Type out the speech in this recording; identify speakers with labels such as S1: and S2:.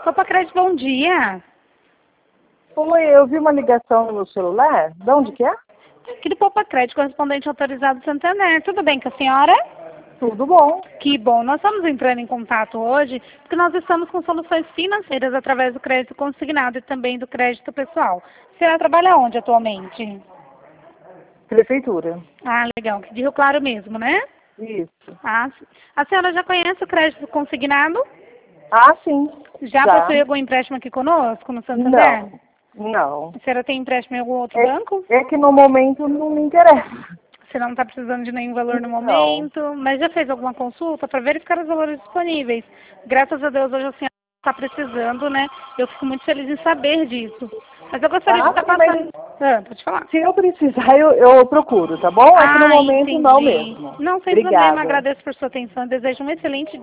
S1: Copa Crédito, bom dia.
S2: Oi, eu vi uma ligação no meu celular. De onde que é?
S1: Aqui do Copa Crédito, correspondente autorizado Santander. Tudo bem com a senhora?
S2: Tudo bom.
S1: Que bom. Nós estamos entrando em contato hoje porque nós estamos com soluções financeiras através do crédito consignado e também do crédito pessoal. A senhora trabalha onde atualmente?
S2: Prefeitura.
S1: Ah, legal. De Rio Claro mesmo, né?
S2: Isso.
S1: Ah, a senhora já conhece o crédito consignado?
S2: Ah, sim.
S1: Já possui algum empréstimo aqui conosco no Santander?
S2: Não.
S1: A senhora tem empréstimo em algum outro banco?
S2: É que no momento não me interessa.
S1: Você não está precisando de nenhum valor no
S2: Não.
S1: momento, mas já fez alguma consulta para verificar os valores disponíveis? Graças a Deus hoje a senhora está precisando, né? Eu fico muito feliz em saber disso. Mas eu gostaria de estar passando... pode falar.
S2: Se eu precisar, eu procuro, tá bom? É que no momento não
S1: Entendi.
S2: mesmo.
S1: Não, sem problema.
S2: Obrigada.
S1: Agradeço por sua atenção. Desejo um excelente dia.